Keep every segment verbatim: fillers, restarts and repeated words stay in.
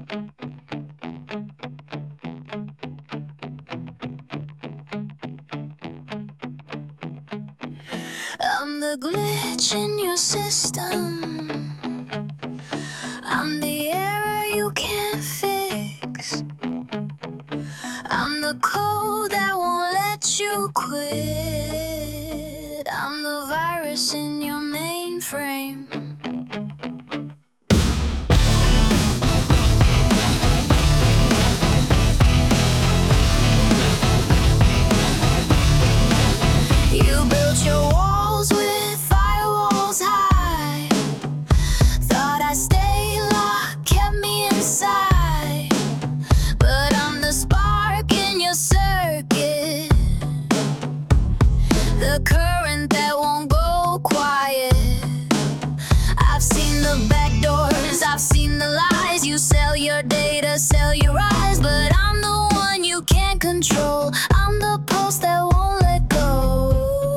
I'm the glitch in your system. I'm the error you can't fix. I'm the code that won't let you quit. I'm the virus in your mainframe. You built your walls with firewalls high. Thought I'd stay locked, kept me inside. But I'm the spark in your circuit, the current that won't go quiet. I've seen the back doors, I've seen the lies. You sell your data, sell your eyes. But I'm the one you can't control. I'm the pulse that won't let go.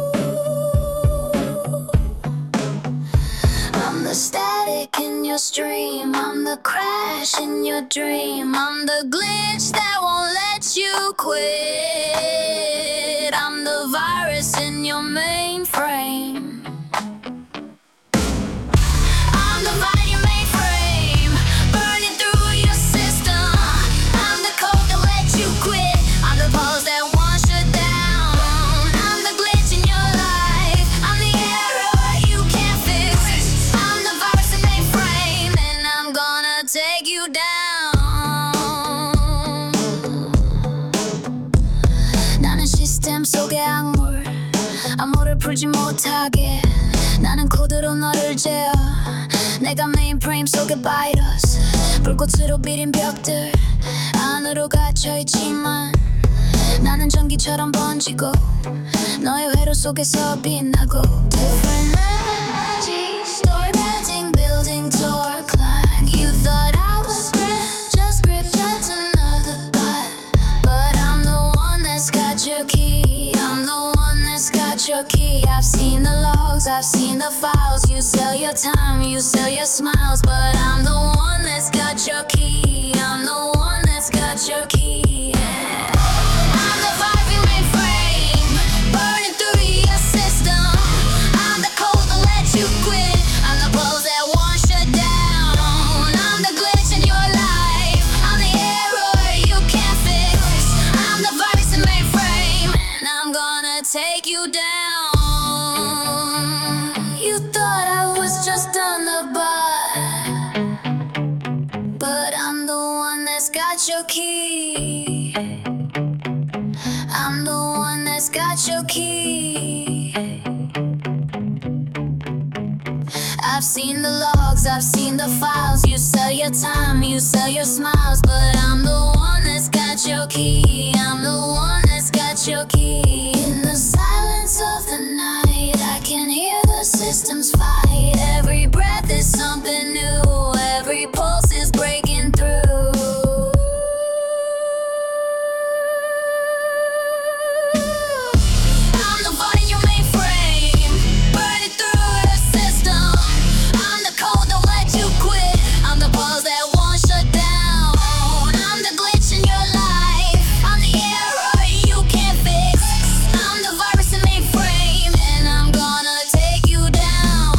I'm the static in your stream. I'm the crash in your dream. I'm the glitch that won't let you quit. I'm the virus in your mainframe. I'm the virus in your mainframe, burning through your system. I'm the code that lets you quit. I'm the pulse that won't shut down. I'm the glitch in your life. I'm the error you can't fix. I'm the virus in your mainframe, and I'm gonna take you down. 나는 시스템 속의 악물, 암호를 풀지 못하게. 나는 코드로 너를 재어. 내가 메인프레임 속의 바이러스, 불꽃으로 비린 벽들 안으로 갇혀있지만 나는 전기처럼 번지고 너의 회로 속에서 빛나고. Different energy, story bending, building torque line. You thought I was great, just grip just another bot. But I'm the one that's got your key. I'm the one that's got your key. I've seen the logs, I've seen the files. You sell your time, you sell your smiles. But I'm the one that's got your key. I'm the one that's got your key. Yeah. I'm the vibe in mainframe, burning through your system. I'm the code that lets you quit. I'm the pulse that won't shut down. I'm the glitch in your life. I'm the error you can't fix. I'm the virus in mainframe, and I'm gonna take you down. You thought I was just on the bar, but I'm the one that's got your key. I'm the one that's got your key. I've seen the logs, I've seen the files. You sell your time, you sell your smiles. But I'm the one that's got your key. I'm the one that's got your key. In the silence of the night, I can hear the systems fight. Every breath is something new. Every pulse is breaking through. I'm the body in your mainframe, burning through your system. I'm the code that lets you quit. I'm the pulse that won't shut down. I'm the glitch in your life. I'm the error you can't fix. I'm the virus in mainframe, and I'm gonna take you down.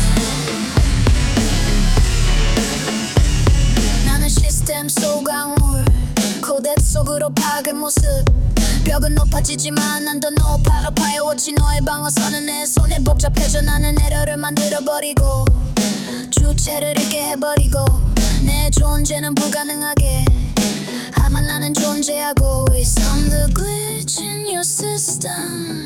나는 시스템 속 악물, 코덱 속으로 박은 모습. 벽은 높아지지만 난 더 높아. 파이어워치 너의 방어선은 내 손에 복잡해져. 나는 에러를 만들어버리고 주체를 잃게 해버리고 내 존재는 불가능하게 하만 나는 존재하고 있어. I'm the glitch in your system.